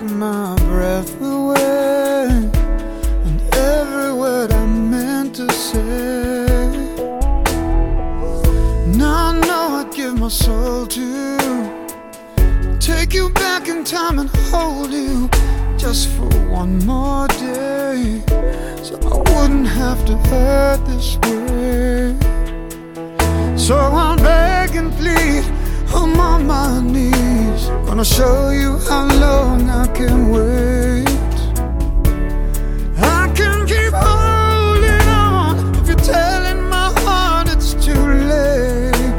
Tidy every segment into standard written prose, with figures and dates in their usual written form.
my breath away, and every word I meant to say. Now I know I'd give my soul to take you back in time and hold you just for one more day, so I wouldn't have to hurt this way. So I'll beg and plead, I'm on my knees, gonna show you how long I can wait. I can keep holding on if you're telling my heart it's too late.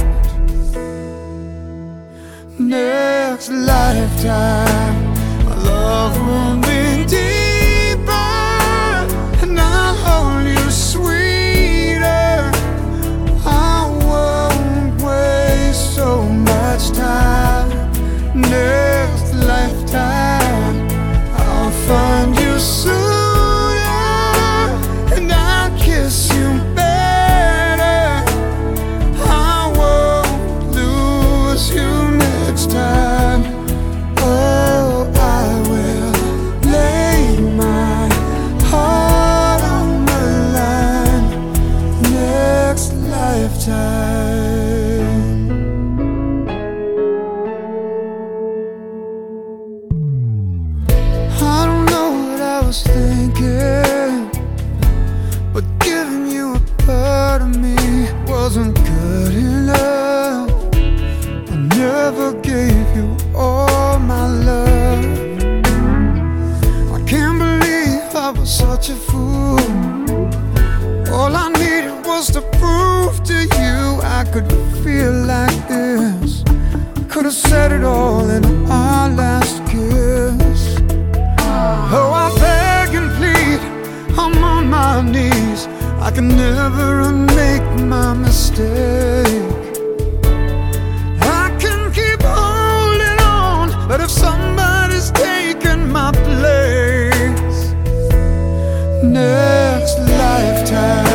Next lifetime, my love will be deeper, and I'll hold you sweeter. I won't waste so much time. Next lifetime, I'll find you sooner, and I'll kiss you better. I won't lose you next time. Oh, I will lay my heart on the line. Next lifetime. I don't know what I was thinking, but giving you a part of me wasn't good enough. I never gave you all my love. I can't believe I was such a fool. All I needed was to prove to you I could feel like this. Could have said it all in our last kiss. Oh, I beg and plead, I'm on my knees, I can never unmake my mistake. I can keep holding on, but if somebody's taken my place, next lifetime